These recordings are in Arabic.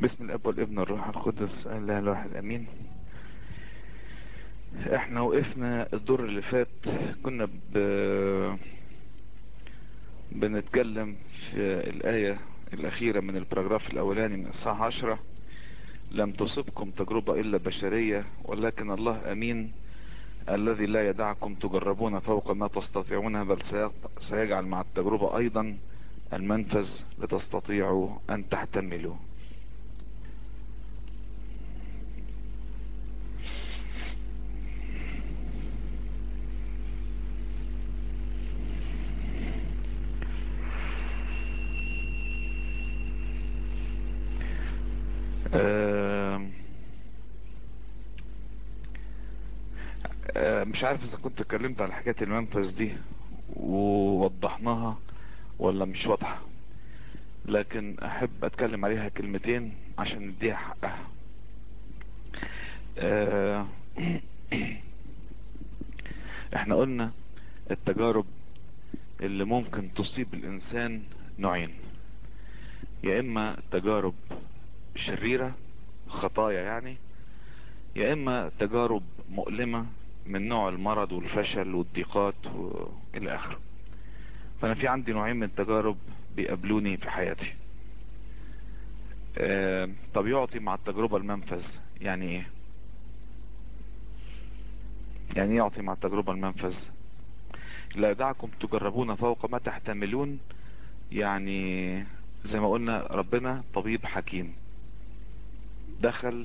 باسم الاب والابن والروح القدس اله الواحد امين. احنا وقفنا الدور اللي فات، كنا بنتكلم في الآية الأخيرة من البراجراف الأولاني من الصحة 10. لم تصبكم تجربة إلا بشرية ولكن الله أمين الذي لا يدعكم تجربون فوق ما تستطيعون، بل سيجعل مع التجربة أيضا المنفذ لتستطيعوا أن تحتملوا. مش عارف اذا كنت اتكلمت على حكاية المنفذ دي ووضحناها ولا مش واضحة، لكن احب اتكلم عليها كلمتين عشان نديها حقها. آه، احنا قلنا التجارب اللي ممكن تصيب الانسان نوعين: يا اما تجارب شريرة خطايا يعني، يا اما تجارب مؤلمة من نوع المرض والفشل والضيقات والى اخره. فانا في عندي نوعين من التجارب بيقابلوني في حياتي. طب يعطي مع التجربة المنفذ يعني ايه؟ يعني يعطي مع التجربة المنفذ لا يدعكم تجربون فوق ما تحتملون. يعني زي ما قلنا ربنا طبيب حكيم، دخل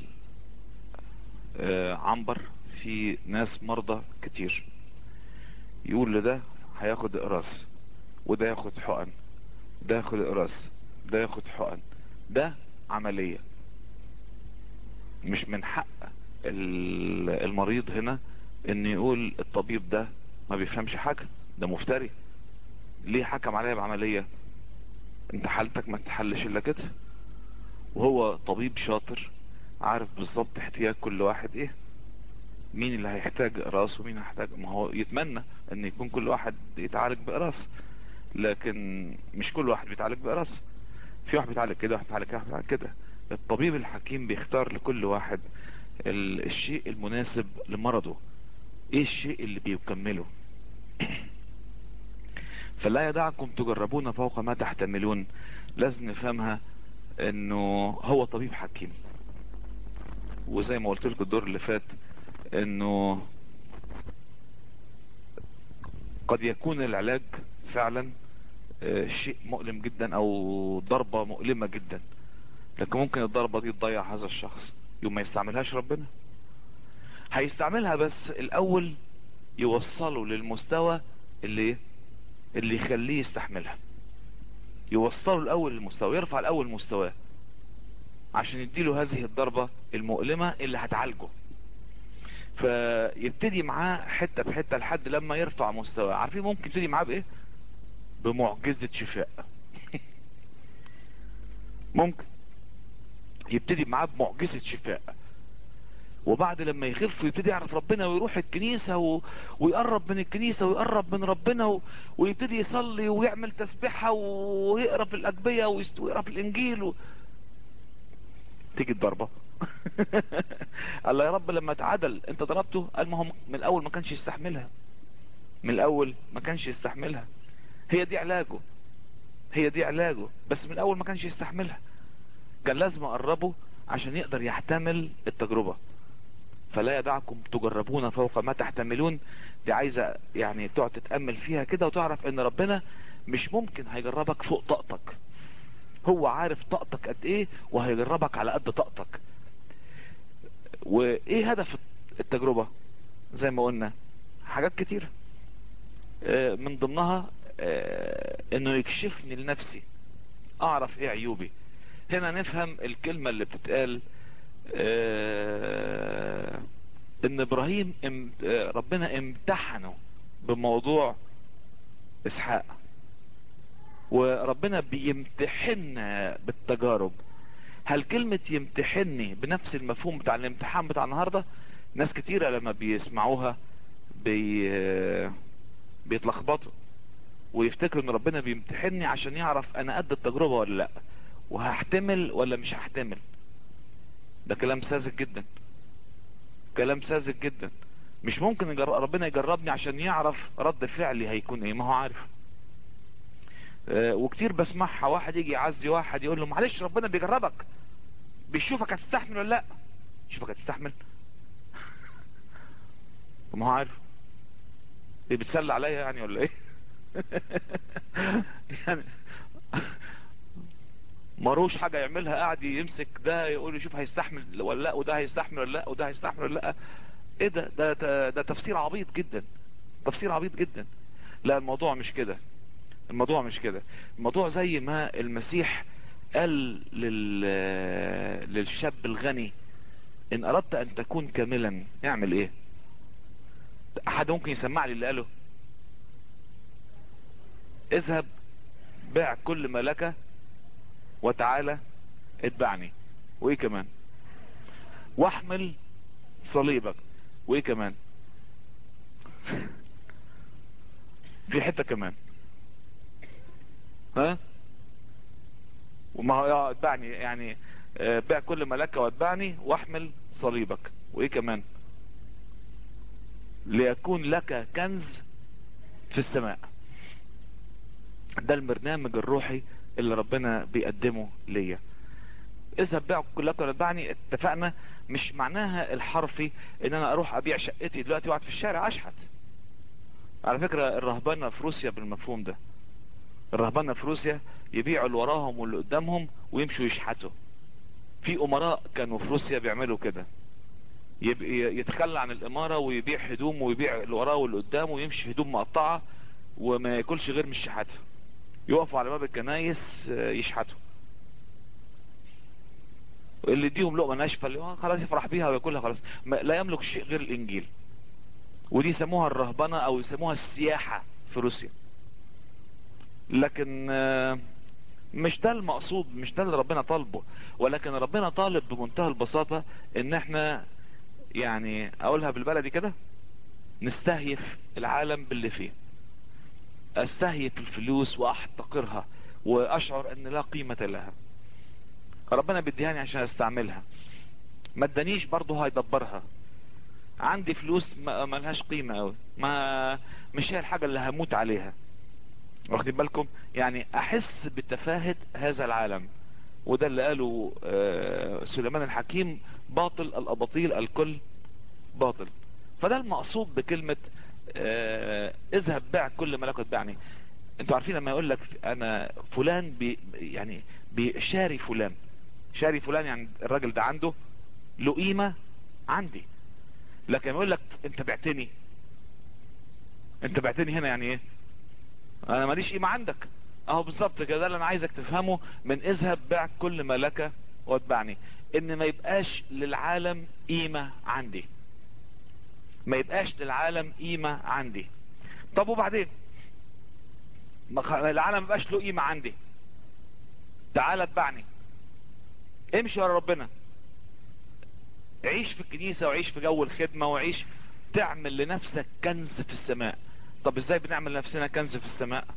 عنبر في ناس مرضى كتير، يقول لده هياخد اقراص وده ياخد حقن، ده ياخد اقراص ده ياخد حقن. ده عملية، مش من حق المريض هنا ان يقول الطبيب ده ما بيفهمش حاجة، ده مفتري، ليه حكم عليا بعملية؟ انت حالتك ما تتحلش الا كده. وهو طبيب شاطر عارف بالظبط احتياج كل واحد ايه، مين اللي هيحتاج اقراص ومين هيحتاج. ما هو يتمنى ان يكون كل واحد يتعالج باقراص، لكن مش كل واحد بيتعالج باقراص. في واحد بيتعالج كده، واحد بيتعالج كده، واحد بيتعالج كده. الطبيب الحكيم بيختار لكل واحد الشيء المناسب لمرضه، ايه الشيء اللي بيكمله. فلا يدعكم تجربون فوق ما تحتملون، لازم نفهمها انه هو طبيب حكيم. وزي ما قلت لكم الدور اللي فات انه قد يكون العلاج فعلا شيء مؤلم جدا او ضربة مؤلمة جدا، لكن ممكن الضربة دي تضيع هذا الشخص يوم ما يستعملهاش. ربنا هيستعملها بس الاول يوصله للمستوى اللي يخليه يستحملها، يوصله الاول للمستوى، يرفع الاول مستواه عشان يديله هذه الضربة المؤلمة اللي هتعالجه. فيبتدي معاه حتة بحتة لحد لما يرفع مستواه. عارفين ممكن يبتدي معاه بايه؟ بمعجزة شفاء. ممكن يبتدي معاه بمعجزة شفاء، وبعد لما يخف يبتدي يعرف ربنا ويروح الكنيسة ويقرب من الكنيسة ويقرب من ربنا ويبتدي يصلي ويعمل تسبيحة ويقرا في الأجبية ويقرا في الإنجيل تيجي الضربة. الله يا رب لما اتعدل انت ضربته؟ قال ما هو من الاول ما كانش يستحملها، من الاول ما كانش يستحملها. هي دي علاجه، هي دي علاجه، بس من الاول ما كانش يستحملها. كان لازم اقربه عشان يقدر يحتمل التجربة. فلا يدعكم تجربون فوق ما تحتملون، دي عايزة يعني تقعد تتأمل فيها كده وتعرف ان ربنا مش ممكن هيجربك فوق طاقتك. هو عارف طاقتك قد ايه وهيجربك على قد طاقتك. وايه هدف التجربة؟ زي ما قلنا حاجات كتير، من ضمنها انه يكشفني لنفسي، اعرف ايه عيوبي. هنا نفهم الكلمة اللي بتتقال ان ابراهيم ربنا امتحنه بموضوع اسحاق، وربنا بيمتحننا بالتجارب. هل كلمة يمتحني بنفس المفهوم بتاع الامتحان بتاع النهاردة؟ ناس كتيرة لما بيسمعوها بيتلخبطوا ويفتكروا ان ربنا بيمتحني عشان يعرف انا قد التجربة ولا لا، وهحتمل ولا مش هحتمل. ده كلام ساذج جدا، كلام ساذج جدا. مش ممكن ربنا يجربني عشان يعرف رد فعلي هيكون ايه، ما هو عارف. وكتير بسمعها، واحد يجي يعزي واحد يقول له معلش ربنا بيجربك، بيشوفك هتستحمل ولا لا. يشوفك هتستحمل؟ ما هو عارف. ايه بتسلى عليا يعني ولا ايه؟ يعني مروش حاجة يعملها، قاعد يمسك ده يقول يشوف هيستحمل ولا لا، وده هيستحمل ولا لا، وده هيستحمل ولا لا. ايه ده تفسير عبيط جدا، تفسير عبيط جدا. لا الموضوع مش كده، الموضوع مش كده. الموضوع زي ما المسيح قال للشاب الغني ان اردت ان تكون كاملا اعمل ايه. احد ممكن يسمع لي اللي قاله؟ اذهب بيع كل ما لك وتعالى اتبعني. وايه كمان؟ واحمل صليبك. وايه كمان؟ في حتة كمان. ها؟ وما هو اتبعني يعني بيع كل ما لك واتبعني واحمل صليبك. وايه كمان؟ ليكون لك كنز في السماء. ده البرنامج الروحي اللي ربنا بيقدمه ليا. اذهب بيع كل لك واتبعني، اتفقنا. مش معناها الحرفي ان انا اروح ابيع شقتي دلوقتي واقعد في الشارع اشحت. على فكرة الرهبانة في روسيا بالمفهوم ده، الرهبانة في روسيا يبيعوا اللي وراهم واللي قدامهم ويمشوا يشحتوا. في امراء كانوا في روسيا بيعملوا كده، يتخلى عن الامارة ويبيع هدوم ويبيع اللي وراه واللي قدامه ويمشي هدوم مقطعة وما ياكلش غير من الشحاتة. يقفوا على باب الكنايس يشحتوا، اللي يديهم لقمة ناشفة اللي خلاص يفرح بيها وياكلها خلاص، لا يملك شيء غير الانجيل. ودي يسموها الرهبنة او يسموها السياحة في روسيا. لكن مش ده المقصود، مش ده اللي ربنا طالبه. ولكن ربنا طالب بمنتهى البساطة ان احنا يعني اقولها بالبلدي كده، نستهيف العالم باللي فيه. استهيف الفلوس واحتقرها واشعر ان لا قيمة لها. ربنا بيديهاني عشان استعملها، ما ادانيش برضه هيدبرها. عندي فلوس ما لهاش قيمة قوي، ما مش هي الحاجة اللي هموت عليها. واخدين بالكم؟ يعني احس بتفاهة هذا العالم. وده اللي قاله سليمان الحكيم: باطل الاباطيل الكل باطل. فده المقصود بكلمة اذهب بيع كل ملك واتبعني. انتوا عارفين لما يقول لك انا فلان يعني بيشاري فلان، شاري فلان يعني الراجل ده عنده له قيمة عندي. لكن يقول لك انت بعتني، انت بعتني هنا يعني ايه؟ انا ماليش قيمة عندك. اهو بالظبط كده، ده اللي انا عايزك تفهمه من اذهب بيع كل ما لك واتبعني. ان ما يبقاش للعالم قيمة عندي، ما يبقاش للعالم قيمة عندي. طب وبعدين العالم ما يبقاش له قيمة عندي، تعال اتبعني، امشي ورا ربنا، عيش في الكنيسة وعيش في جو الخدمة وعيش، تعمل لنفسك كنز في السماء. طب ازاي بنعمل لنفسنا كنز في السماء؟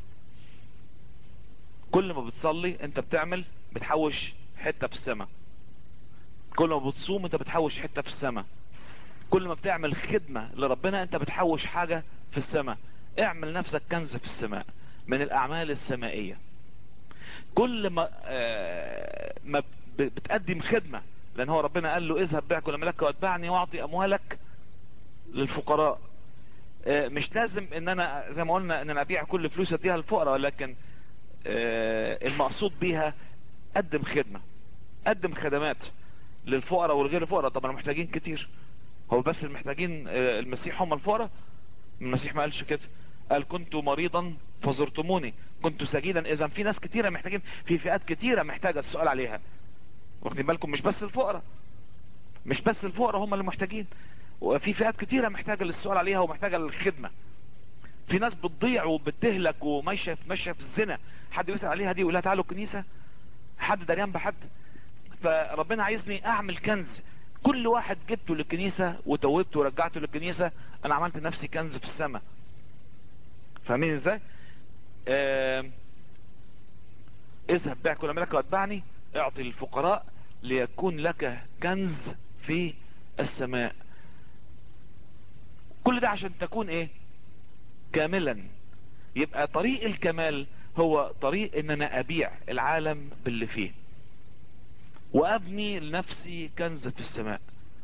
كل ما بتصلي انت بتحوش حتة في السماء. كل ما بتصوم انت بتحوش حتة في السماء. كل ما بتعمل خدمة لربنا انت بتحوش حاجة في السماء. اعمل نفسك كنز في السماء من الاعمال السمائية. كل ما بتقدم خدمة، لان هو ربنا قال له اذهب بيع كل ملك واتبعني واعطي اموالك للفقراء. مش لازم ان انا زي ما قلنا ان انا ابيع كل فلوس اديها للفقراء، ولكن المقصود بيها قدم خدمة، قدم خدمات للفقراء والغير الفقراء. طبعا محتاجين كتير، هو بس المحتاجين المسيح هم الفقراء؟ المسيح ما قالش كده، قال كنت مريضا فزرتموني، كنت سجينا. اذا في ناس كتيرة محتاجين، في فئات كتيرة محتاجة السؤال عليها. واخدين بالكم؟ مش بس الفقراء، مش بس الفقراء هم اللي محتاجين، وفي فئات كتيرة محتاجة للسؤال عليها ومحتاجة للخدمة. في ناس بتضيع وبتهلك ماشيه في الزنا، حد يسأل عليها دي يقول لها تعالوا الكنيسة؟ حد دريان بحد؟ فربنا عايزني اعمل كنز. كل واحد جبته للكنيسة وتوبته ورجعته للكنيسة انا عملت نفسي كنز في السماء. فاهمين ازاي؟ اذهب بيع كل ملك واتبعني، اعطي للفقراء ليكون لك كنز في السماء. كل ده عشان تكون ايه؟ كاملا. يبقى طريق الكمال هو طريق ان انا ابيع العالم باللي فيه وابني لنفسي كنز في السماء.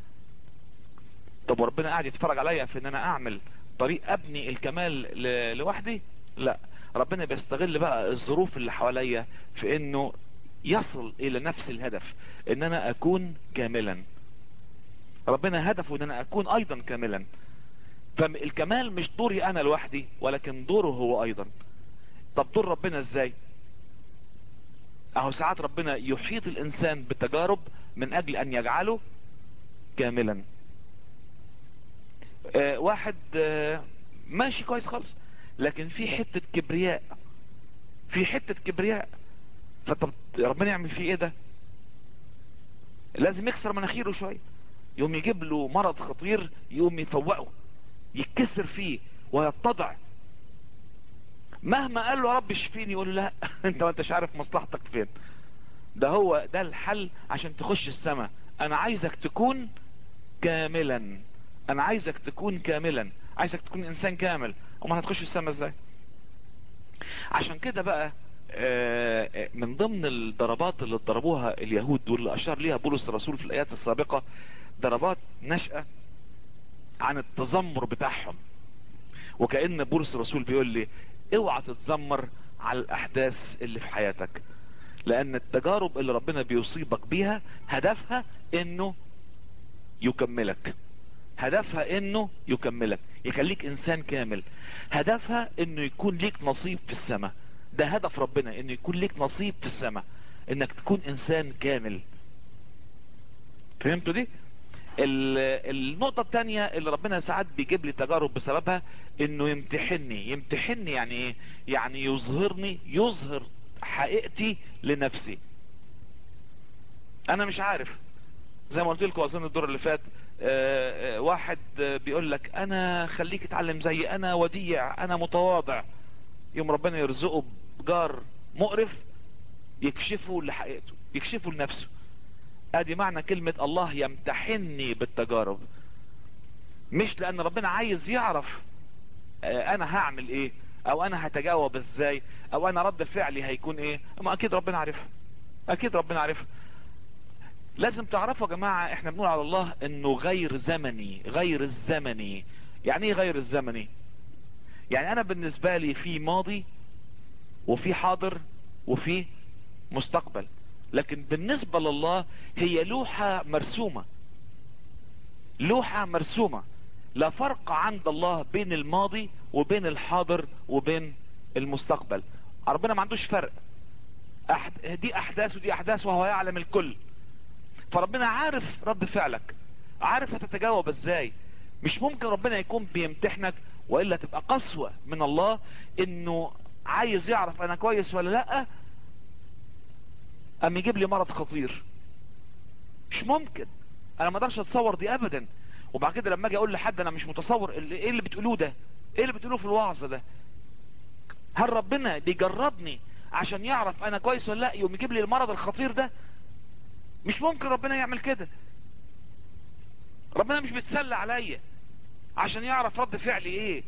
طب وربنا قاعد يتفرج عليا في ان انا اعمل طريق ابني الكمال لوحدي؟ لا، ربنا بيستغل بقى الظروف اللي حواليا في انه يصل الى نفس الهدف، ان انا اكون كاملا. ربنا هدفه ان انا اكون ايضا كاملا. فالكمال مش دوري انا لوحدي، ولكن دوره هو ايضا. طب دور ربنا ازاي؟ اهو ساعات ربنا يحيط الانسان بالتجارب من اجل ان يجعله كاملا. واحد ماشي كويس خالص، لكن في حتة كبرياء، في حتة كبرياء. فطب ربنا يعمل فيه ايه ده؟ لازم يكسر مناخيره شوية، يقوم يجيب له مرض خطير، يقوم يفوقه، يتكسر فيه ويتضع. مهما قال له يا رب اشفيني، يقول له لا انت ما انتش عارف مصلحتك فين. ده هو ده الحل عشان تخش السماء. انا عايزك تكون كاملا، انا عايزك تكون كاملا، عايزك تكون انسان كامل. امال هتخش السماء ازاي؟ عشان كده بقى من ضمن الضربات اللي ضربوها اليهود واللي اشار ليها بولس الرسول في الايات السابقة، ضربات نشأة عن التذمر بتاعهم. وكأن بولس الرسول بيقول لي اوعى تتذمر على الاحداث اللي في حياتك، لان التجارب اللي ربنا بيصيبك بيها هدفها انه يكملك، هدفها انه يكملك يخليك انسان كامل، هدفها انه يكون ليك نصيب في السماء. ده هدف ربنا، انه يكون ليك نصيب في السماء، انك تكون انسان كامل. فهمتوا دي؟ النقطة التانية اللي ربنا ساعات بيجيب لي تجارب بسببها، انه يمتحني. يمتحني يعني ايه؟ يعني يظهرني، يظهر حقيقتي لنفسي. انا مش عارف، زي ما قلت لكم اظن الدور اللي فات، واحد بيقول لك انا خليك اتعلم زي انا وديع، انا متواضع. يوم ربنا يرزقه بجار مقرف، يكشفه لحقيقته، يكشفه لنفسه. ادي معنى كلمة الله يمتحني بالتجارب. مش لان ربنا عايز يعرف انا هعمل ايه، او انا هتجاوب ازاي، او انا رد فعلي هيكون ايه. اما اكيد ربنا عارفها، اكيد ربنا عارفها. لازم تعرفوا يا جماعة، احنا بنقول على الله انه غير زمني. غير الزمني يعني ايه غير الزمني؟ يعني انا بالنسبة لي في ماضي وفي حاضر وفي مستقبل، لكن بالنسبة لله هي لوحة مرسومة، لوحة مرسومة. لا فرق عند الله بين الماضي وبين الحاضر وبين المستقبل. ربنا ما عندوش فرق. دي احداث ودي احداث، وهو يعلم الكل. فربنا عارف رد فعلك، عارف هتتجاوب ازاي. مش ممكن ربنا يكون بيمتحنك والا تبقى قسوة من الله، انه عايز يعرف انا كويس ولا لا، ام يجيب لي مرض خطير. مش ممكن، انا ما اقدرش اتصور دي ابدا. وبعد كده لما اجي اقول لحد انا مش متصور ايه اللي بتقولوه ده، ايه اللي بتقولوه في الوعظ ده، هل ربنا بيجربني عشان يعرف انا كويس ولا لا يقوم يجيب لي المرض الخطير ده؟ مش ممكن ربنا يعمل كده. ربنا مش بيتسلى عليا عشان يعرف رد فعلي ايه.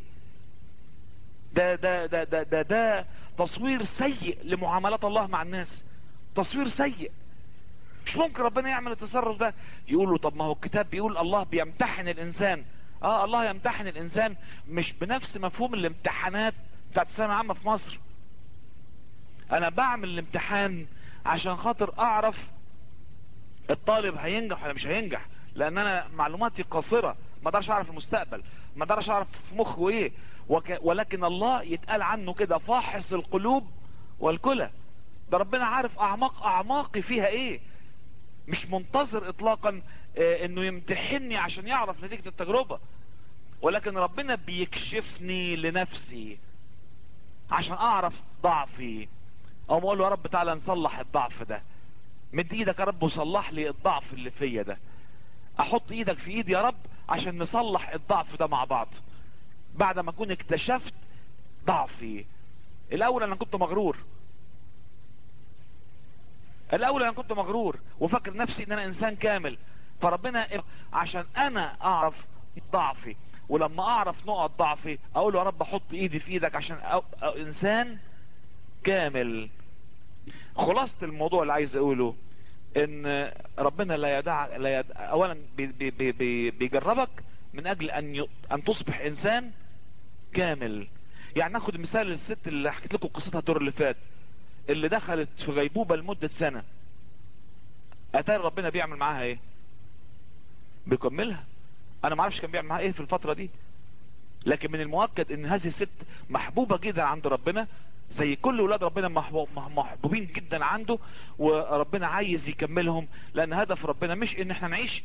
ده تصوير سيء لمعاملات الله مع الناس، تصوير سيء. مش ممكن ربنا يعمل التصرف ده. يقولوا طب ما هو الكتاب بيقول الله بيمتحن الانسان. الله يمتحن الانسان، مش بنفس مفهوم الامتحانات بتاعت الثانوية العامة في مصر. انا بعمل الامتحان عشان خاطر اعرف الطالب هينجح ولا مش هينجح، لان انا معلوماتي قاصرة، ما اقدرش اعرف المستقبل، ما اقدرش اعرف في مخه ايه. ولكن الله يتقال عنه كده فاحص القلوب والكلى. ده ربنا عارف اعماق اعماقي فيها ايه. مش منتظر اطلاقا انه يمتحني عشان يعرف نتيجة التجربة، ولكن ربنا بيكشفني لنفسي عشان اعرف ضعفي. او اقول له يا رب تعالى نصلح الضعف ده، مد ايدك يا رب وصلح لي الضعف اللي فيا ده. احط ايدك في ايدي يا رب عشان نصلح الضعف ده مع بعض، بعد ما اكون اكتشفت ضعفي. الاول انا كنت مغرور، الاول انا كنت مغرور وفاكر نفسي ان انا انسان كامل، فربنا عشان انا اعرف ضعفي، ولما اعرف نقط ضعفي اقول له يا رب احط ايدي في ايدك عشان انسان كامل. خلاصة الموضوع اللي عايز اقوله ان ربنا اولا بيجربك من اجل ان تصبح انسان كامل. يعني ناخد مثال الست اللي حكيت لكم قصتها الدور اللي فات، اللي دخلت في غيبوبة لمدة سنة، اتاري ربنا بيعمل معاها ايه؟ بيكملها. انا ما اعرفش كان بيعمل معاها ايه في الفترة دي، لكن من المؤكد ان هذه الست محبوبة جدا عند ربنا، زي كل ولاد ربنا محبوبين جدا عنده، وربنا عايز يكملهم، لان هدف ربنا مش ان احنا نعيش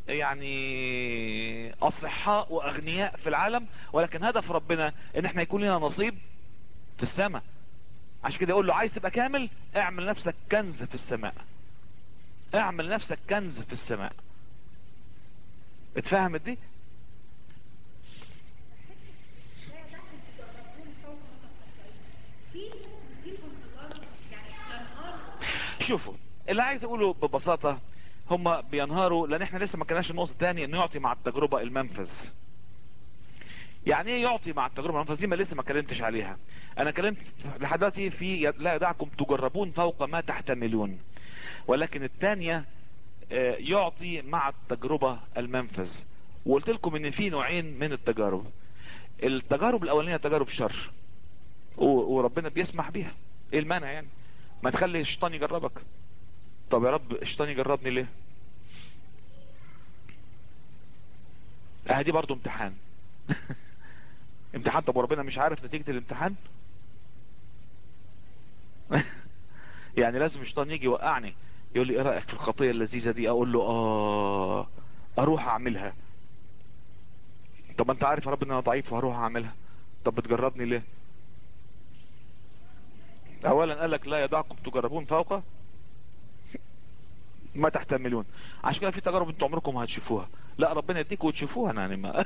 يعني اصحاء واغنياء في العالم، ولكن هدف ربنا ان احنا يكون لنا نصيب في السماء. عشان كده يقول له عايز تبقى كامل، اعمل نفسك كنز في السماء، اعمل نفسك كنز في السماء. اتفهمت دي؟ شوفوا، اللي عايز اقوله ببساطة، هم بينهاروا لان احنا لسه ما كناش النقطة الثانية انه يعطي مع التجربة المنفذ. يعني ايه يعطي مع التجربة المنفذ؟ دي ما لسه ما كلمتش عليها. انا كلمت لحد دلوقتي في لا يدعكم تجربون فوق ما تحتملون، ولكن الثانية يعطي مع التجربة المنفذ. وقلت لكم ان في نوعين من التجارب. التجارب الاولانية تجارب شر، وربنا بيسمح بيها. ايه المانع يعني؟ ما تخلي الشيطان يجربك. طب يا رب الشيطان يجربني ليه؟ دي برضو امتحان. امتحان. طب وربنا مش عارف نتيجة الامتحان؟ يعني لازم الشيطان يجي يوقعني، يقول لي ايه رأيك في الخطية اللذيذة دي؟ اقول له اروح اعملها. طب انت عارف يا رب ان انا ضعيف وهروح اعملها، طب بتجربني ليه؟ اولا قال لك لا يدعكم تجربون فوق ما تحتملون. عشان كده في تجارب انتوا عمركم ما هتشوفوها. لا ربنا يديكم وتشوفوها، انا يعني ما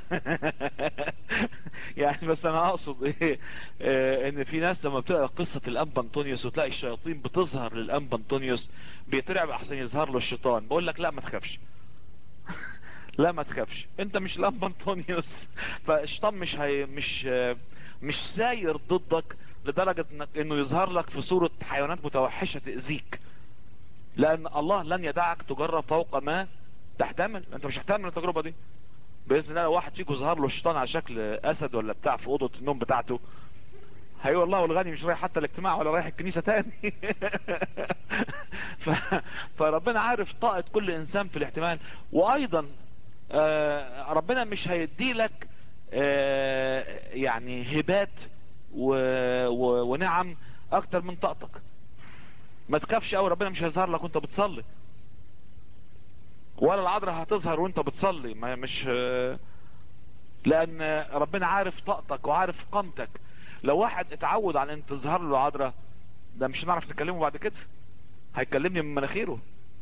يعني بس انا اقصد ايه، ان في ناس لما بتقرا قصة الانبا انطونيوس وتلاقي الشياطين بتظهر للانبا انطونيوس بيترعب احسن يظهر له الشيطان. بقول لك لا ما تخافش. لا ما تخافش، انت مش الانبا انطونيوس. فالشيطان مش ساير ضدك لدرجة انه يظهر لك في صورة حيوانات متوحشة تأذيك، لان الله لن يدعك تجرب فوق ما تحتمل. انت مش هتحتمل التجربة دي. باذن الله لو واحد فيكم ظهر له الشيطان على شكل اسد ولا بتاع في اوضه النوم بتاعته، هيقول والله والغني مش رايح حتى الاجتماع ولا رايح الكنيسه تاني. ف... فربنا عارف طاقه كل انسان في الاحتمال. وايضا ربنا مش هيدي لك يعني هبات ونعم اكتر من طاقتك. ما تخافش قوي، ربنا مش هيظهر لك وانت بتصلي، ولا العذراء هتظهر وانت بتصلي. ما مش لان ربنا عارف طاقتك وعارف قامتك. لو واحد اتعود على ان تظهر له العذراء، ده مش هنعرف نكلمه بعد كده، هيكلمني من مناخيره.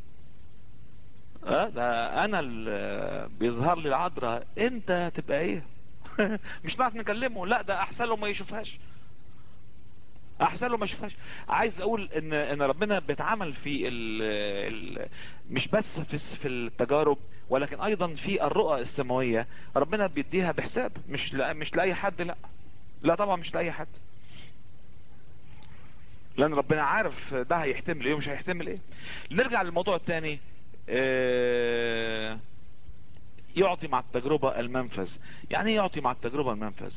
ده انا اللي بيظهر لي العذراء، انت تبقى ايه؟ مش هنعرف نكلمه. لا ده احسن له ما يشوفهاش، احسن له ما يشوفهاش. عايز اقول ان ربنا بيتعامل في مش بس في التجارب، ولكن ايضا في الرؤى السماوية. ربنا بيديها بحساب، مش لاي حد. لا لا طبعا مش لاي حد، لان ربنا عارف ده هيحتمل ايه ومش هيحتمل ايه. نرجع للموضوع الثاني. يعطي مع التجربة المنفذ. يعني ايه يعطي مع التجربة المنفذ؟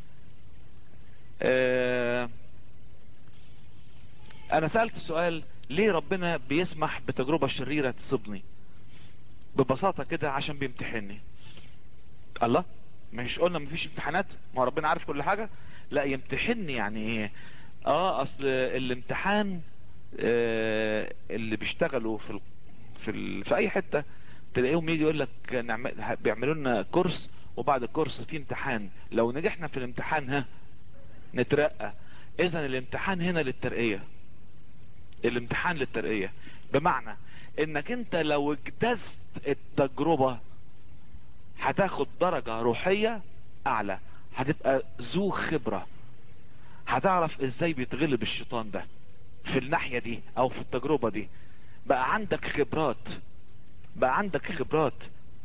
انا سألت السؤال ليه ربنا بيسمح بتجربة شريرة تصيبني؟ ببساطة كده عشان بيمتحني. الله، مش قلنا مفيش امتحانات؟ ما ربنا عارف كل حاجة. لا يمتحني يعني ايه؟ اصل الامتحان اللي بيشتغلوا في اي حتة تلاقيهم يجي يقول لك بيعملوا لنا كورس، وبعد الكورس في امتحان، لو نجحنا في الامتحان نترقى. اذا الامتحان هنا للترقية. الامتحان للترقية، بمعنى انك انت لو اجتزت التجربة هتاخد درجة روحية اعلى، هتبقى ذو خبرة، هتعرف ازاي بيتغلب الشيطان ده في الناحية دي او في التجربة دي. بقى عندك خبرات، بقى عندك خبرات.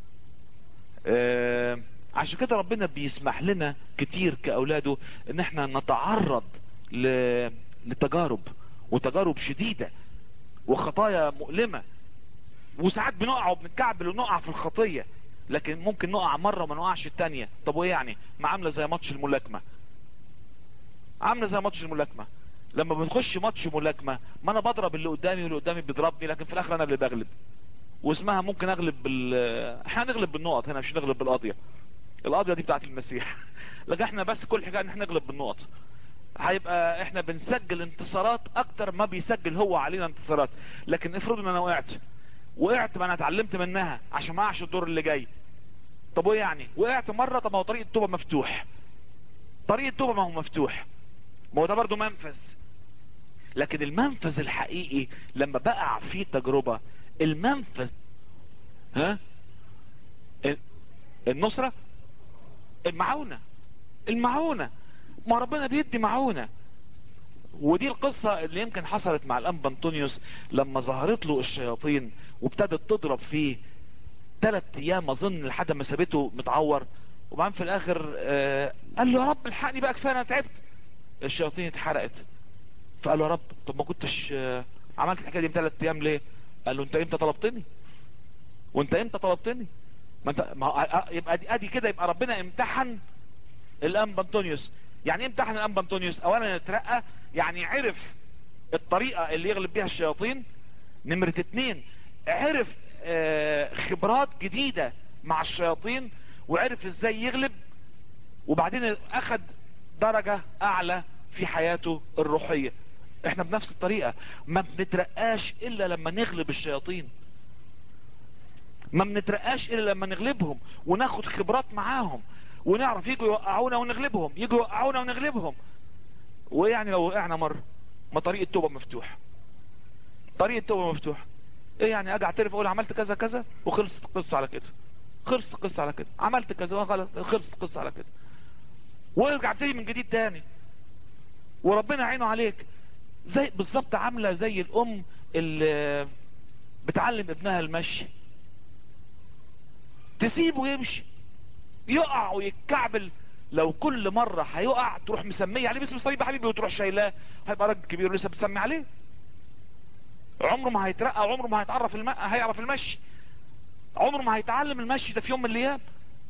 عشان كده ربنا بيسمح لنا كتير كأولاده ان احنا نتعرض لتجارب، وتجارب شديدة، وخطايا مؤلمة، وساعات بنقع وبنتكعبل ونقع في الخطية، لكن ممكن نقع مرة وما نقعش التانية. طب وايه يعني؟ ما عاملة زي ماتش الملاكمة، عاملة زي ماتش الملاكمة. لما بنخش ماتش ملاكمة، ما انا بضرب اللي قدامي واللي قدامي بيضربني، لكن في الاخر انا اللي بغلب. واسمها ممكن اغلب احنا هنغلب بالنقط هنا، مش نغلب بالقضية. القضية دي بتاعت المسيح. لكن احنا بس كل حاجة ان احنا نغلب بالنقط. هيبقى احنا بنسجل انتصارات اكتر ما بيسجل هو علينا انتصارات. لكن افرض ان انا وقعت ما انا اتعلمت منها عشان ما اقعش الدور اللي جاي. طب وايه يعني؟ وقعت مرة، طب ما هو طريق التوبة مفتوح، طريق التوبة ما هو مفتوح، ما هو ده برضو منفذ. لكن المنفذ الحقيقي لما بقع فيه تجربة، المنفذ، ها، النصرة، المعونة، المعونة. ما ربنا بيدي معونة. ودي القصة اللي يمكن حصلت مع الانبا انطونيوس لما ظهرت له الشياطين وابتدت تضرب فيه 3 ايام اظن لحد ما سابته متعور. وبعدين في الاخر قال له يا رب الحقني بقى، كفايه انا تعبت. الشياطين اتحرقت. فقال له يا رب طب ما كنتش عملت الحكايه دي من 3 ايام ليه؟ قال له انت امتى طلبتني؟ وانت امتى طلبتني؟ ما انت ما يبقى ادي كده، يبقى ربنا امتحن الانبا انطونيوس. يعني ايه امتحن الانبا انطونيوس؟ اولا اترقى، يعني عرف الطريقة اللي يغلب بيها الشياطين. نمرة 2، عرف خبرات جديدة مع الشياطين، وعرف ازاي يغلب. وبعدين اخد درجة اعلى في حياته الروحية. احنا بنفس الطريقة ما بنترقاش الا لما نغلب الشياطين، ما بنترقاش الا لما نغلبهم وناخد خبرات معاهم، ونعرف يجوا يوقعونا ونغلبهم، يجوا يوقعونا ونغلبهم. ويعني لو وقعنا مرة، ما طريق التوبة مفتوح، طريق التوبة مفتوح. ايه يعني اجي اعترف اقول عملت كذا كذا وخلصت القصة على كده، خلصت القصة على كده، عملت كذا وغلط خلصت القصة على كده، وارجع ابتدي من جديد تاني وربنا يعينه عليك. زي بالظبط، عاملة زي الام اللي بتعلم ابنها المشي، تسيبه يمشي يقع ويتكعبل. لو كل مرة هيقع تروح مسمية عليه باسم الصليب يا حبيبي وتروح شايلاه، هيبقى راجل كبير ولسه بتسمي عليه. عمره ما هيترقى، عمره ما هيتعرف هيعرف المشي، عمره ما هيتعلم المشي ده في يوم من الايام.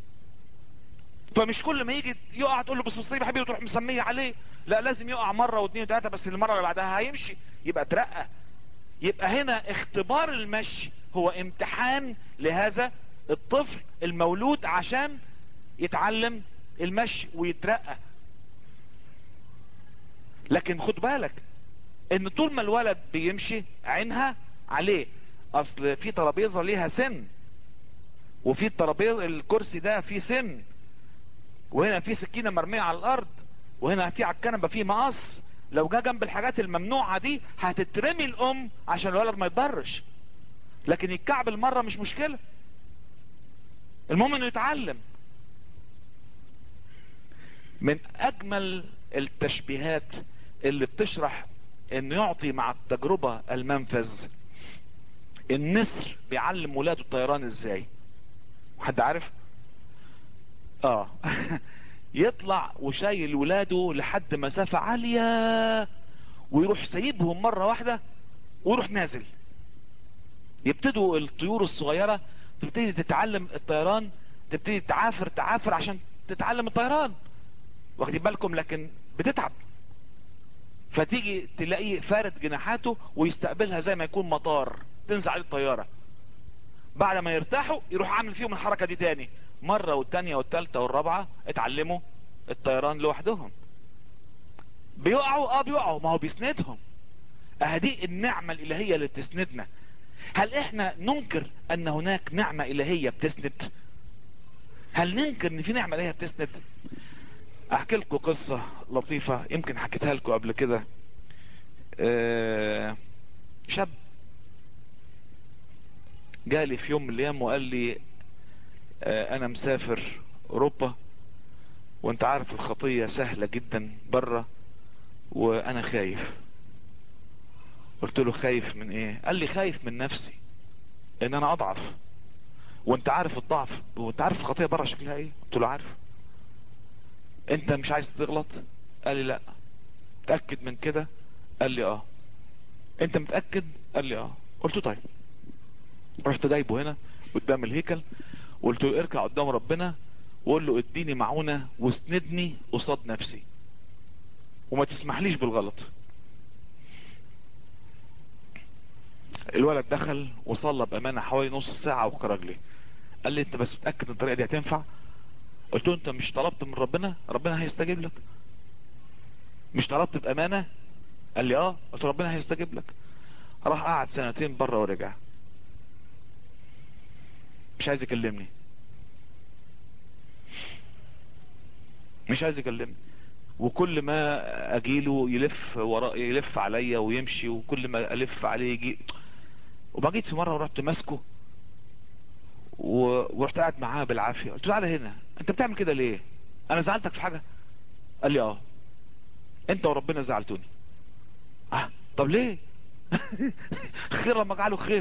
فمش كل ما يجي يقع تقول له باسم الصليب يا حبيبي وتروح مسمية عليه. لا، لازم يقع مرة واثنين وثلاثة، بس المرة اللي بعدها هيمشي يبقى اترقى. يبقى هنا اختبار المشي هو امتحان لهذا الطفل المولود عشان يتعلم المشي ويترقى. لكن خد بالك ان طول ما الولد بيمشي عينها عليه. اصل في ترابيزة ليها سن، وفي الترابيزة الكرسي ده فيه سن، وهنا في سكينة مرمية على الارض، وهنا في على الكنبة في مقص. لو جا جنب الحاجات الممنوعة دي هتترمي الام عشان الولد ما يتضرش. لكن الكعب المرة مش مشكلة، المهم انه يتعلم. من اجمل التشبيهات اللي بتشرح انه يعطي مع التجربة المنفذ، النسر بيعلم ولاده الطيران ازاي. حد عارف؟ يطلع وشايل ولاده لحد مسافة عالية، ويروح سايبهم مرة واحدة ويروح نازل. يبتدوا الطيور الصغيرة تبتدي تتعلم الطيران، تبتدي تعافر عشان تتعلم الطيران، واخدين بالكم؟ لكن بتتعب. فتيجي تلاقيه فارد جناحاته ويستقبلها زي ما يكون مطار تنزل عليه الطيارة. بعد ما يرتاحوا يروح عامل فيهم الحركة دي تاني. مرة والتانية والتالتة والرابعة اتعلموا الطيران لوحدهم. بيقعوا ما هو بيسندهم. اهدي النعمة الالهية اللي بتسندنا. هل احنا ننكر ان هناك نعمة الهية بتسند؟ هل ننكر ان في نعمة الهية بتسند؟ احكي لكم قصة لطيفة يمكن حكيتها لكم قبل كده. شاب جالي في يوم من الايام وقال لي انا مسافر اوروبا، وانت عارف الخطية سهلة جدا برا، وانا خايف. قلت له خايف من ايه؟ قال لي خايف من نفسي، ان انا اضعف. وانت عارف الضعف، وانت عارف الخطية بره شكلها ايه؟ قلت له عارف. انت مش عايز تغلط؟ قال لي لا. متأكد من كده؟ قال لي اه. انت متأكد؟ قال لي اه. قلت له طيب. رحت جايبه هنا قدام الهيكل، وقلت له اركع قدام ربنا وقول له اديني معونة واسندني قصاد نفسي، وما تسمحليش بالغلط. الولد دخل وصلى بامانة حوالي نص ساعة وخرج لي. قال لي انت بس متأكد ان الطريقة دي هتنفع؟ قلت له انت مش طلبت من ربنا؟ ربنا هيستجيب لك. مش طلبت بامانة؟ قال لي اه. قلت له ربنا هيستجيب لك. راح قعد سنتين بره ورجع، مش عايز يكلمني. مش عايز يكلمني. وكل ما اجيله يلف وراء، يلف عليا ويمشي، وكل ما الف عليه يجي. وما جيت في مره ورحت ماسكه ورحت قاعد معاه بالعافيه. قلت له تعالى هنا، انت بتعمل كده ليه؟ انا زعلتك في حاجه؟ قال لي اه. انت وربنا زعلتوني. اه. طب ليه؟ خير لما اجعله خير.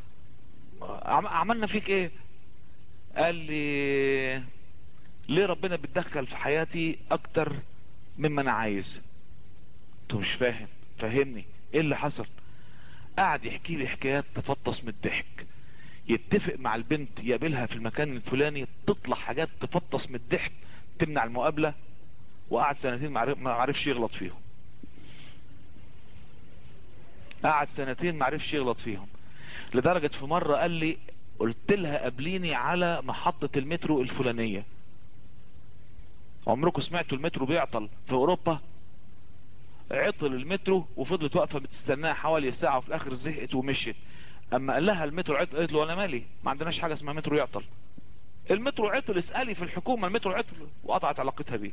عملنا فيك ايه؟ قال لي ليه ربنا بيتدخل في حياتي اكتر مما انا عايز؟ انت مش فاهم. فهمني ايه اللي حصل. قعد يحكي لي حكايات تفطس من الضحك. يتفق مع البنت يقابلها في المكان الفلاني، تطلع حاجات تفطس من الضحك تمنع المقابلة. وقعد سنتين ما عرفش يغلط فيهم. قعد سنتين ما عرفش يغلط فيهم. لدرجة في مرة قال لي قلت لها قابليني على محطة المترو الفلانية. عمركم سمعتوا المترو بيعطل في اوروبا؟ عطل المترو وفضلت واقفة بتستناها حوالي ساعة، وفي الاخر زهقت ومشيت. اما قال لها المترو عطل، قالت له انا مالي، ما عندناش حاجة اسمها مترو يعطل. المترو عطل، اسألي في الحكومة المترو عطل. وقطعت علاقتها بيه.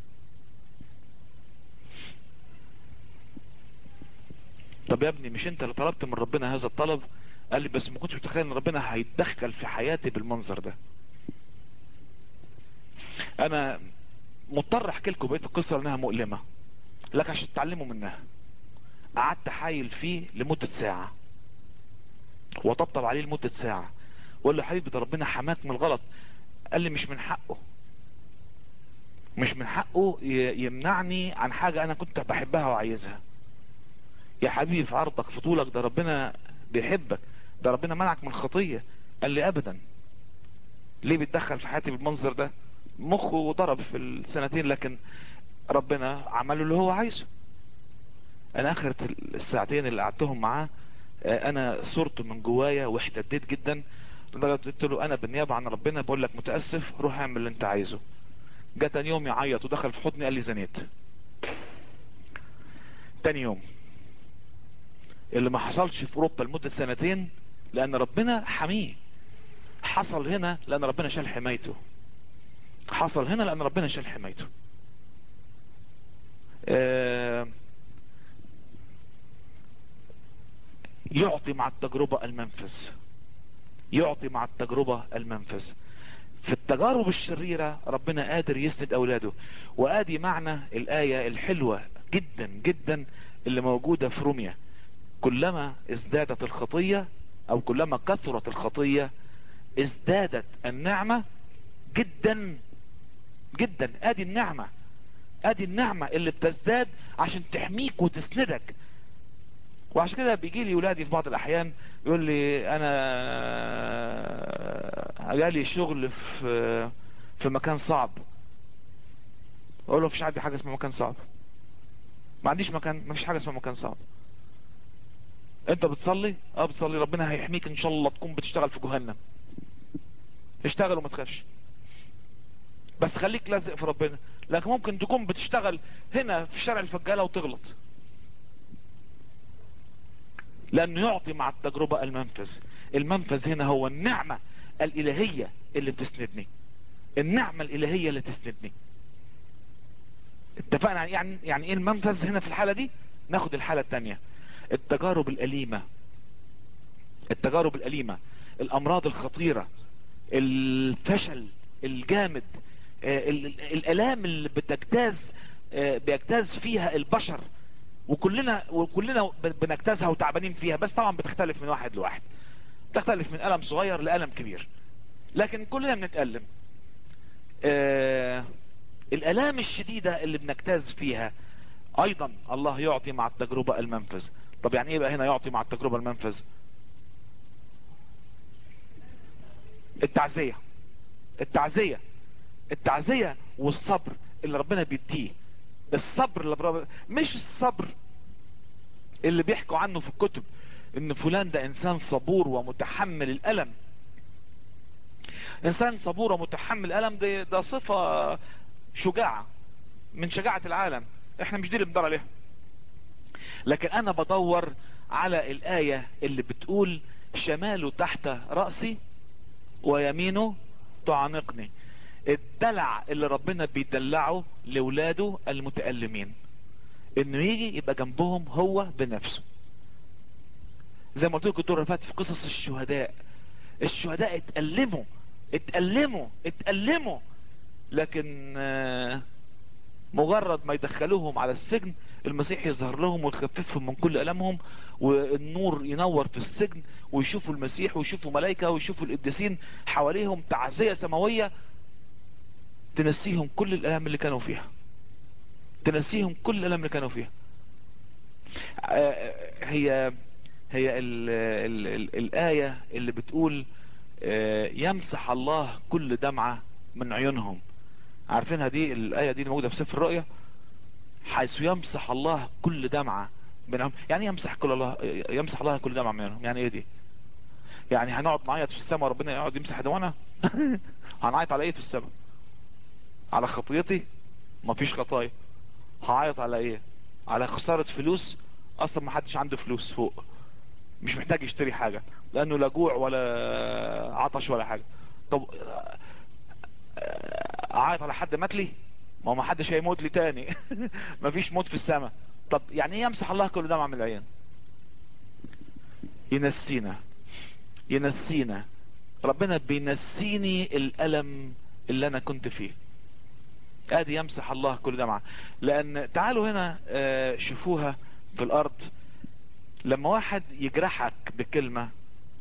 طب يا ابني مش انت اللي طلبت من ربنا هذا الطلب؟ قال لي بس ما كنتش متخيل ان ربنا هيتدخل في حياتي بالمنظر ده. انا مضطر احكي لكم بقيه القصه لانها مؤلمه، لكن عشان تتعلموا منها. قعدت احايل فيه لمده ساعه، وطبطب عليه لمده ساعه، واقول له يا حبيبي ده ربنا حماك من الغلط. قال لي مش من حقه. مش من حقه يمنعني عن حاجه انا كنت بحبها وعايزها. يا حبيبي في عرضك في طولك، ده ربنا بيحبك، ده ربنا منعك من الخطيه. قال لي ابدا. ليه بيتدخل في حياتي بالمنظر ده؟ مخه ضرب في السنتين، لكن ربنا عمله اللي هو عايزه. انا اخر الساعتين اللي قعدتهم معاه انا صرت من جوايا واحتديت جدا، لدرجه قلت له انا بالنيابه عن ربنا بقول لك متاسف، روح اعمل اللي انت عايزه. جه تاني يوم يعيط ودخل في حضني قال لي زنيت. تاني يوم. اللي ما حصلش في اوروبا لمده سنتين لان ربنا حميه، حصل هنا لان ربنا شال حمايته. حصل هنا لان ربنا شال حمايته. آه، يعطي مع التجربة المنفذ. يعطي مع التجربة المنفذ. في التجارب الشريرة ربنا قادر يسند اولاده. وادي معنى الاية الحلوة جدا جدا اللي موجودة في روميا: كلما ازدادت الخطية، او كلما كثرت الخطية ازدادت النعمة جدا جدا. ادي النعمة. ادي النعمة اللي بتزداد عشان تحميك وتسندك. وعشان كده بيجي لي ولادي في بعض الاحيان يقول لي انا جالي شغل في مكان صعب. اقول له مفيش عندي حاجه اسمها مكان صعب. ما عنديش مكان، مفيش حاجه اسمها مكان صعب. انت بتصلي؟ اه بتصلي، ربنا هيحميك ان شاء الله تكون بتشتغل في جهنم. اشتغل وما تخافش، بس خليك لازق في ربنا. لكن ممكن تكون بتشتغل هنا في شارع الفجالة وتغلط. لانه يعطي مع التجربة المنفذ. المنفذ هنا هو النعمة الالهية اللي بتسندني. النعمة الالهية اللي تسندني. اتفقنا يعني ايه المنفذ هنا في الحالة دي؟ ناخد الحالة التانية: التجارب الاليمة. التجارب الاليمة، الامراض الخطيرة، الفشل الجامد، الالام اللي بيجتاز فيها البشر وكلنا بنجتازها وتعبانين فيها، بس طبعا بتختلف من واحد لواحد، بتختلف من ألم صغير لألم كبير، لكن كلنا بنتألم. الآلام الشديدة اللي بنجتاز فيها ايضا الله يعطي مع التجربة المنفذ. طب يعني ايه بقى هنا يعطي مع التجربة المنفذ؟ التعزية. التعزية التعزية والصبر اللي ربنا بيديه. الصبر اللي ربنا، مش الصبر اللي بيحكوا عنه في الكتب ان فلان ده انسان صبور ومتحمل الالم. انسان صبور ومتحمل الالم ده صفة شجاعة من شجاعة العالم، احنا مش دي اللي بندور عليها. لكن انا بدور على الآية اللي بتقول شماله تحت رأسي ويمينه تعانقني. الدلع اللي ربنا بيدلعه لولاده المتألمين، انه يجي يبقى جنبهم هو بنفسه. زي ما قلت لكم الدور اللي فات في قصص الشهداء، الشهداء اتألموا، لكن مجرد ما يدخلوهم على السجن المسيح يظهر لهم ويخففهم من كل ألمهم، والنور ينور في السجن، ويشوفوا المسيح ويشوفوا ملائكة ويشوفوا القديسين حواليهم، تعزية سماوية تنسيهم كل الألم اللي كانوا فيها، تنسيهم كل الألم اللي كانوا فيها. هي الآية اللي بتقول يمسح الله كل دمعة من عيونهم. عارفينها دي الآية دي موجودة في سفر الرؤيا، حيث يمسح الله كل دمعة من عيونهم. يعني يمسح الله كل دمعة من عيونهم، يعني ايه دي؟ يعني هنقعد نعيط في السماء وربنا يقعد يمسح دموعنا؟ هنعيط على ايه في السماء؟ على خطيتي؟ مفيش خطايا. هعيط على ايه؟ على خسارة فلوس؟ اصلا ما حدش عنده فلوس فوق، مش محتاج يشتري حاجة لانه لا جوع ولا عطش ولا حاجة. طب اعيط على حد مات لي؟ ما حدش هيموت لي تاني. مفيش موت في السماء. طب يعني ايه يمسح الله كل دمعة من العين؟ ينسينا ربنا بينسيني الالم اللي انا كنت فيه. ادي يمسح الله كل دمعة. لان تعالوا هنا شوفوها في الارض، لما واحد يجرحك بكلمة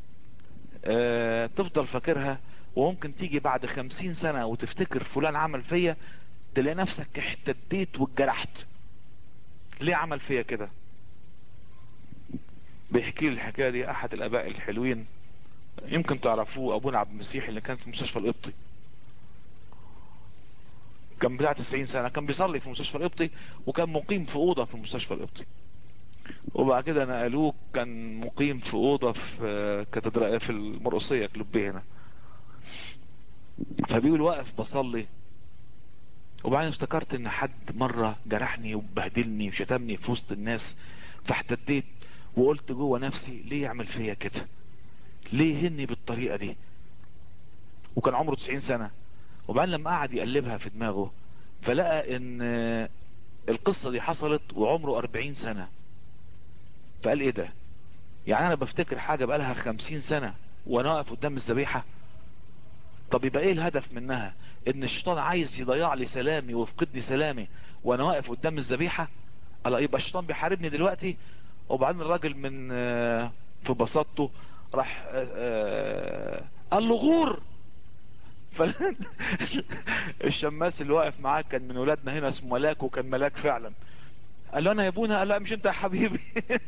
تفضل فاكرها، وممكن تيجي بعد 50 سنة وتفتكر فلان عمل فيا، تلاقي نفسك احتديت واتجرحت. ليه عمل فيا كده؟ بيحكي لي الحكاية دي احد الاباء الحلوين، يمكن تعرفوه، ابونا عبد المسيح اللي كان في مستشفى القبطي. كان بتاع 90 سنة، كان بيصلي في مستشفى القبطي، وكان مقيم في اوضة في مستشفى القبطي. وبعد كده نقلوه، كان مقيم في اوضة في كاتدرائية في المرقصية كلوبيه هنا. فبيقول واقف بصلي، وبعدين افتكرت ان حد مرة جرحني وبهدلني وشتمني في وسط الناس، فاحتديت وقلت جوه نفسي ليه يعمل فيا كده؟ ليه يهني بالطريقة دي؟ وكان عمره 90 سنة. وبعدين لما قعد يقلبها في دماغه، فلقى ان القصة دي حصلت وعمره 40 سنة. فقال ايه ده؟ يعني انا بفتكر حاجة بقالها 50 سنة وانا واقف قدام الذبيحة؟ طب يبقى ايه الهدف منها؟ ان الشيطان عايز يضيع لي سلامي ويفقدني سلامي وانا واقف قدام الذبيحة؟ الله، يبقى الشيطان بيحاربني دلوقتي. وبعدين الراجل من في بساطته راح قال له غور. الشماس اللي واقف معاه كان من ولادنا هنا اسمه ملاك، وكان ملاك فعلا. قال له انا يا ابونا؟ قال لا مش انت يا حبيبي.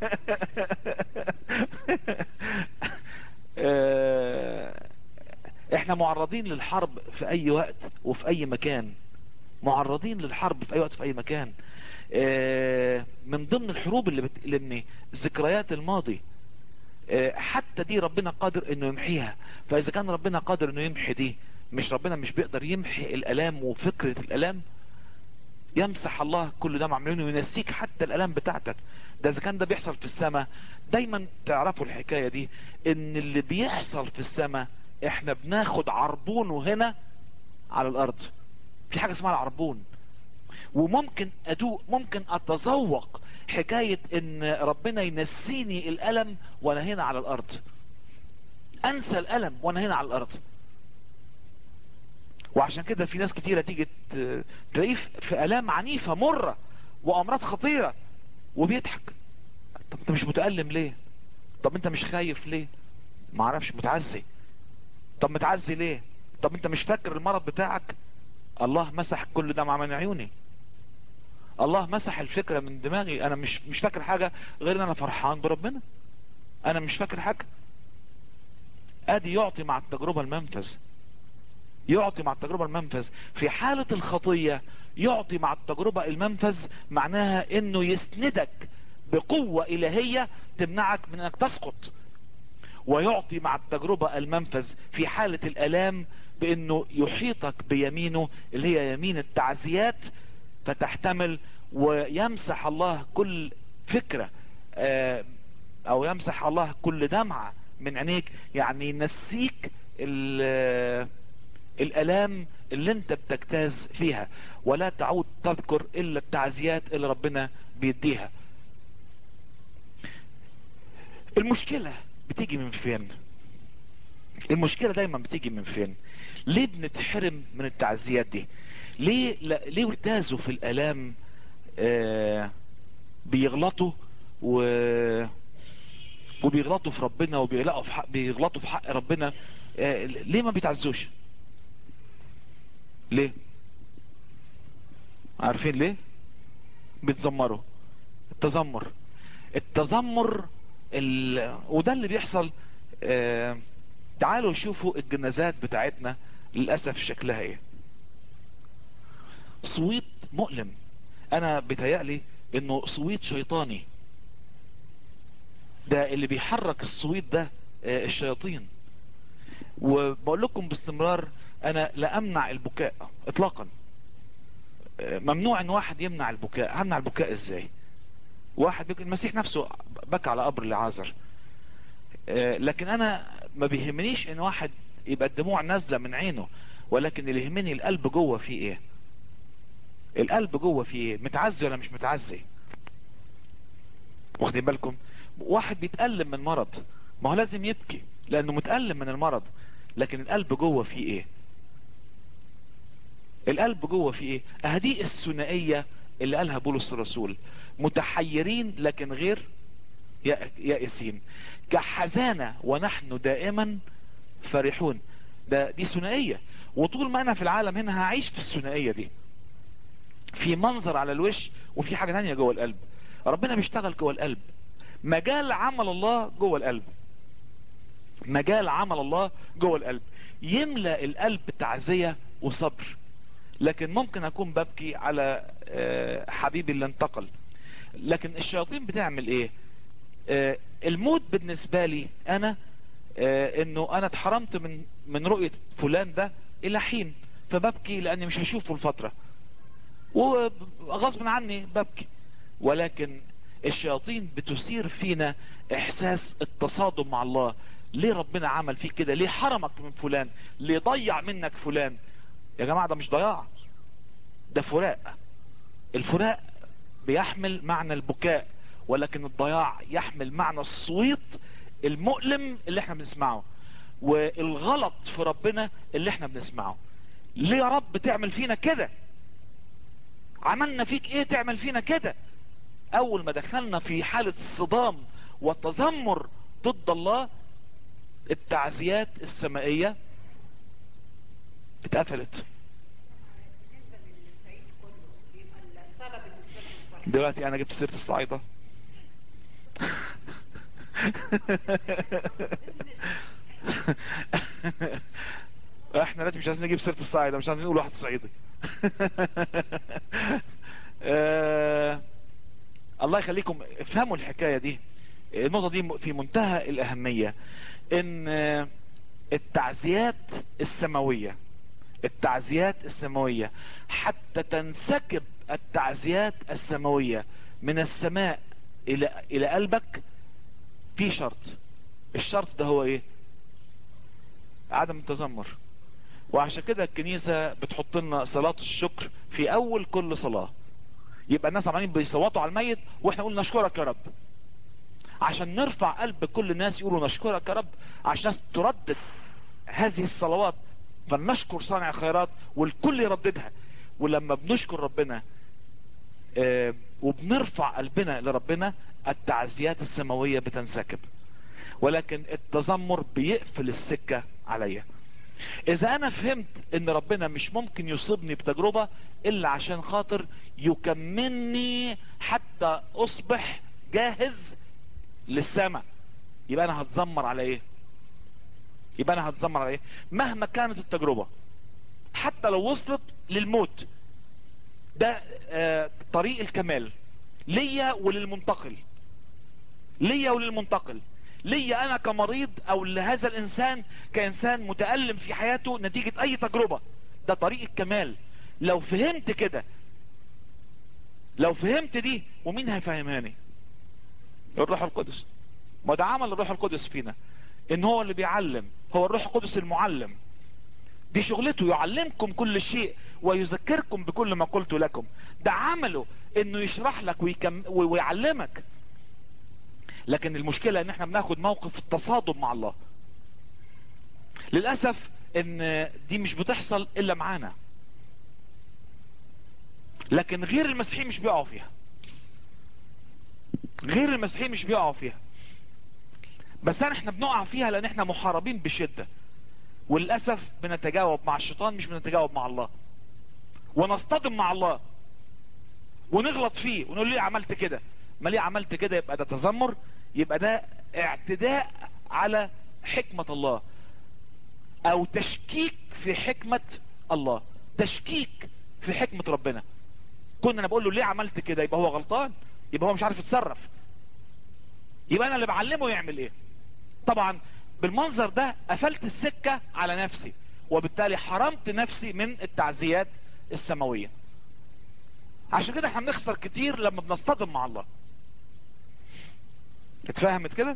احنا معرضين للحرب في اي وقت وفي اي مكان، معرضين للحرب في اي وقت في اي مكان. من ضمن الحروب اللي بتقلمني ذكريات الماضي. حتى دي ربنا قادر انه يمحيها. فاذا كان ربنا قادر انه يمحي دي، مش ربنا مش بيقدر يمحي الالام وفكرة الالام؟ يمسح الله كل دمعة من عيونه وينسيك حتى الالام بتاعتك. ده اذا كان ده بيحصل في السماء، دايما تعرفوا الحكاية دي، ان اللي بيحصل في السماء احنا بناخد عربونه هنا على الارض. في حاجة اسمها العربون. وممكن ادوق، ممكن اتذوق حكاية ان ربنا ينسيني الالم وانا هنا على الارض، انسى الالم وانا هنا على الارض. وعشان كده في ناس كتيرة تيجي تلاقيه في الام عنيفة مرة وامراض خطيرة، وبيضحك. طب انت مش متألم ليه؟ طب انت مش خايف ليه؟ معرفش، متعزي. طب متعزي ليه؟ طب انت مش فاكر المرض بتاعك؟ الله مسح كل دمعة من عيوني. الله مسح الفكرة من دماغي. انا مش فاكر حاجة غير ان انا فرحان بربنا. انا مش فاكر حاجة. ادي يعطي مع التجربة المنفذ. يعطي مع التجربة المنفذ في حالة الخطية. يعطي مع التجربة المنفذ معناها انه يسندك بقوة الهية تمنعك من انك تسقط. ويعطي مع التجربة المنفذ في حالة الالام بانه يحيطك بيمينه اللي هي يمين التعزيات فتحتمل. ويمسح الله كل فكرة او يمسح الله كل دمعة من عينيك، يعني ينسيك الالام اللي انت بتجتاز فيها، ولا تعود تذكر الا التعزيات اللي ربنا بيديها. المشكلة بتيجي من فين؟ المشكلة دايما بتيجي من فين؟ ليه بنتحرم من التعزيات دي؟ ليه ليه ارتازوا في الالام بيغلطوا وبيغلطوا في ربنا بيغلطوا في حق ربنا؟ ليه ما بيتعزوش؟ ليه؟ عارفين ليه؟ بيتذمروا. التذمر. التذمر وده اللي بيحصل. تعالوا شوفوا الجنازات بتاعتنا للأسف شكلها ايه. صويت مؤلم. انا بيتهيألي انه صويت شيطاني. ده اللي بيحرك الصويت ده الشياطين. وبقول لكم باستمرار انا لا امنع البكاء اطلاقا. ممنوع ان واحد يمنع البكاء. همنع البكاء ازاي؟ واحد بيقول المسيح نفسه بكى على قبر لعازر. لكن انا ما بيهمنيش ان واحد يبقى الدموع نازله من عينه، ولكن اللي يهمني القلب جوه فيه ايه. القلب جوه فيه ايه؟ متعزي ولا مش متعزي؟ واخدين بالكم؟ واحد بيتألم من مرض، ما هو لازم يبكي لانه متألم من المرض، لكن القلب جوه فيه ايه؟ القلب جوه فيه ايه؟ اهدي الثنائيه اللي قالها بولس الرسول: متحيرين لكن غير يائسين، كحزانة ونحن دائما فرحون. دي ثنائيه. وطول ما انا في العالم هنا هعيش في الثنائيه دي. في منظر على الوش وفي حاجه ثانيه جوه القلب. ربنا بيشتغل جوه القلب. مجال عمل الله جوه القلب. مجال عمل الله جوه القلب يملأ القلب تعزية وصبر. لكن ممكن اكون ببكي على حبيبي اللي انتقل. لكن الشياطين بتعمل ايه؟ الموت بالنسبة لي انا انه انا اتحرمت من رؤية فلان ده الى حين، فببكي لاني مش هشوفه الفترة وغصب عني ببكي. ولكن الشياطين بتثير فينا احساس التصادم مع الله. ليه ربنا عمل فيك كده؟ ليه حرمك من فلان؟ ليه ضيع منك فلان؟ يا جماعة ده مش ضياع، ده فراق. الفراق بيحمل معنى البكاء، ولكن الضياع يحمل معنى الصويت المؤلم اللي احنا بنسمعه، والغلط في ربنا اللي احنا بنسمعه. ليه يا رب تعمل فينا كده؟ عملنا فيك ايه تعمل فينا كده؟ اول ما دخلنا في حالة صدام وتذمر ضد الله، التعزيات السمائية اتقفلت. دلوقتي انا جبت سيرة الصعيدة. احنا دلوقتي مش عايزين نجيب سيرة الصعيدة، مش عايزين نقول واحد صعيدي. الله يخليكم افهموا الحكاية دي. النقطة دي في منتهى الأهمية. ان التعزيات السماوية، التعزيات السماوية حتى تنسكب التعزيات السماوية من السماء الى قلبك، في شرط. الشرط ده هو ايه؟ عدم التذمر. وعشان كده الكنيسة بتحط لنا صلاة الشكر في اول كل صلاة. يبقى الناس عمالين بيصوتوا على الميت واحنا نقول نشكرك يا رب، عشان نرفع قلب كل الناس يقولوا نشكرك يا رب، عشان الناس تردد هذه الصلوات. فلنشكر صانع الخيرات والكل يرددها. ولما بنشكر ربنا وبنرفع قلبنا لربنا، التعزيات السماوية بتنسكب. ولكن التذمر بيقفل السكة عليا. اذا انا فهمت ان ربنا مش ممكن يصيبني بتجربة الا عشان خاطر يكملني حتى اصبح جاهز للسماء، يبقى انا هتذمر على ايه؟ مهما كانت التجربة، حتى لو وصلت للموت، ده طريق الكمال ليا وللمنتقل. ليا انا كمريض، او لهذا الانسان كانسان متألم في حياته نتيجة اي تجربة، ده طريق الكمال. لو فهمت كده، لو فهمت دي، ومين هيفهمهاني؟ الروح القدس. ما ده عمل الروح القدس فينا، ان هو اللي بيعلم، هو الروح القدس المعلم. دي شغلته، يعلمكم كل شيء ويذكركم بكل ما قلت لكم. ده عمله، انه يشرح لك ويعلمك. لكن المشكلة ان احنا بناخد موقف التصادم مع الله. للأسف ان دي مش بتحصل الا معانا، لكن غير المسيحيين مش بيقعوا فيها. بس احنا بنقع فيها لان احنا محاربين بشدة، وللأسف بنتجاوب مع الشيطان، مش بنتجاوب مع الله، ونصطدم مع الله ونغلط فيه ونقول ليه عملت كده. ما ليه عملت كده؟ يبقى ده تذمر، يبقى ده اعتداء على حكمة الله، او تشكيك في حكمة الله، تشكيك في حكمة ربنا. كنا انا بقول له ليه عملت كده، يبقى هو غلطان، يبقى هو مش عارف يتصرف، يبقى انا اللي بعلمه يعمل ايه. طبعا بالمنظر ده قفلت السكة على نفسي، وبالتالي حرمت نفسي من التعزيات السماوية. عشان كده احنا بنخسر كتير لما بنصطدم مع الله. اتفهمت كده؟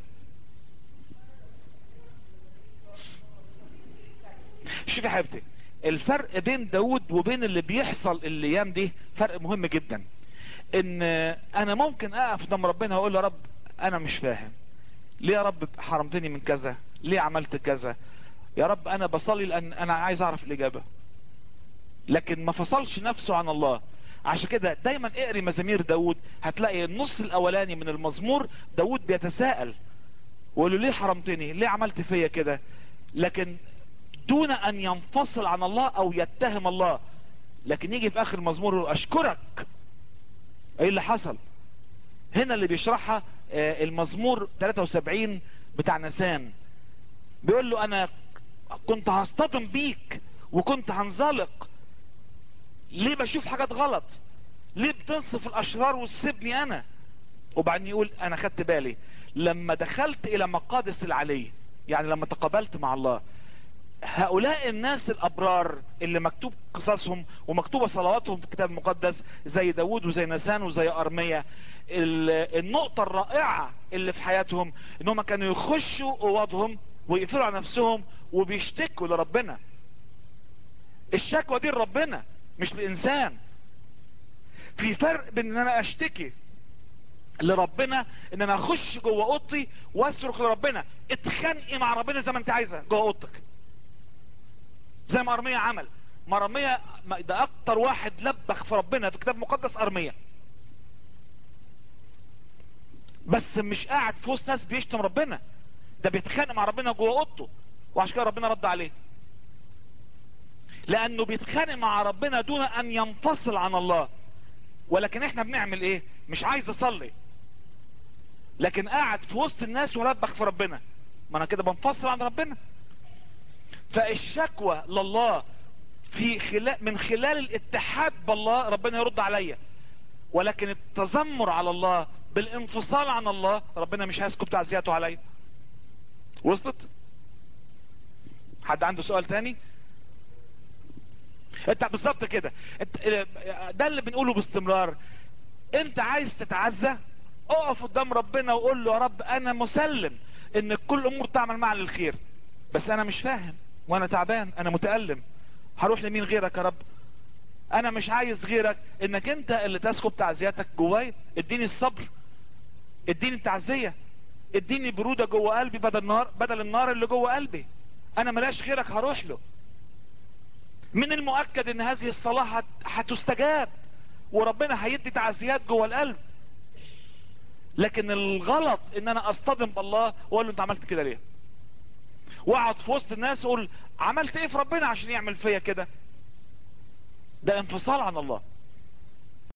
شوفي يا حبيبتي، الفرق بين داود وبين اللي بيحصل الايام دي فرق مهم جدا. ان انا ممكن اقف قدام ربنا واقول له يا رب انا مش فاهم، ليه يا رب حرمتني من كذا، ليه عملت كذا، يا رب انا بصلي لان انا عايز اعرف الاجابة. لكن ما فصلش نفسه عن الله. عشان كده دايما اقري مزامير داود، هتلاقي النص الاولاني من المزمور داود بيتساءل ويقول له ليه حرمتني، ليه عملت فيا كده، لكن دون ان ينفصل عن الله او يتهم الله. لكن يجي في اخر المزمور يقول اشكرك. ايه اللي حصل هنا؟ اللي بيشرحها المزمور 73 بتاع نسان، بيقول له انا كنت هصطدم بيك وكنت هنزلق، ليه بشوف حاجات غلط، ليه بتنصف الاشرار وتسيبني انا. وبعدين يقول انا خدت بالي لما دخلت الى مقادس العلي، يعني لما تقابلت مع الله. هؤلاء الناس الابرار اللي مكتوب قصصهم ومكتوبة صلواتهم في الكتاب المقدس، زي داود وزي نسان وزي ارميا، النقطة الرائعة اللي في حياتهم انهم كانوا يخشوا اوضهم ويقفلوا على نفسهم وبيشتكوا لربنا. الشكوى دي لربنا مش للانسان. في فرق بين ان انا اشتكي لربنا، ان انا اخش جوه اوضتي واصرخ لربنا. اتخانقي مع ربنا زي ما انت عايزه جوه اوضتك، زي ما ارميا عمل. ما ارميا ده اكتر واحد لبخ في ربنا في الكتاب المقدس، ارميا. بس مش قاعد في وسط ناس بيشتم ربنا، ده بيتخانق مع ربنا جوه اوضته. وعشان كده ربنا رد عليه، لانه بيتخانق مع ربنا دون ان ينفصل عن الله. ولكن احنا بنعمل ايه؟ مش عايز اصلي لكن قاعد في وسط الناس ولبخ في ربنا، ما انا كده بنفصل عن ربنا. فالشكوى لله من خلال الاتحاد بالله ربنا يرد عليا. ولكن التذمر على الله بالانفصال عن الله ربنا مش هيسكب تعزياته عليا. وصلت؟ حد عنده سؤال تاني؟ انت بالظبط كده، ده اللي بنقوله باستمرار. انت عايز تتعزى، اقف قدام ربنا وقول له يا رب انا مسلم ان كل امور تعمل معا للخير، بس انا مش فاهم وانا تعبان، انا متألم، هروح لمين غيرك يا رب؟ انا مش عايز غيرك، انك انت اللي تسكب تعزياتك جواي. اديني الصبر، اديني التعزية، اديني برودة جوه قلبي بدل النار اللي جوه قلبي. انا ملاش غيرك هروح له. من المؤكد ان هذه الصلاة هتستجاب وربنا هيدي تعزيات جوه القلب. لكن الغلط ان انا اصطدم بالله واقول له انت عملت كده ليه، واقعد في وسط الناس اقول عملت ايه في ربنا عشان يعمل فيا كده. ده انفصال عن الله.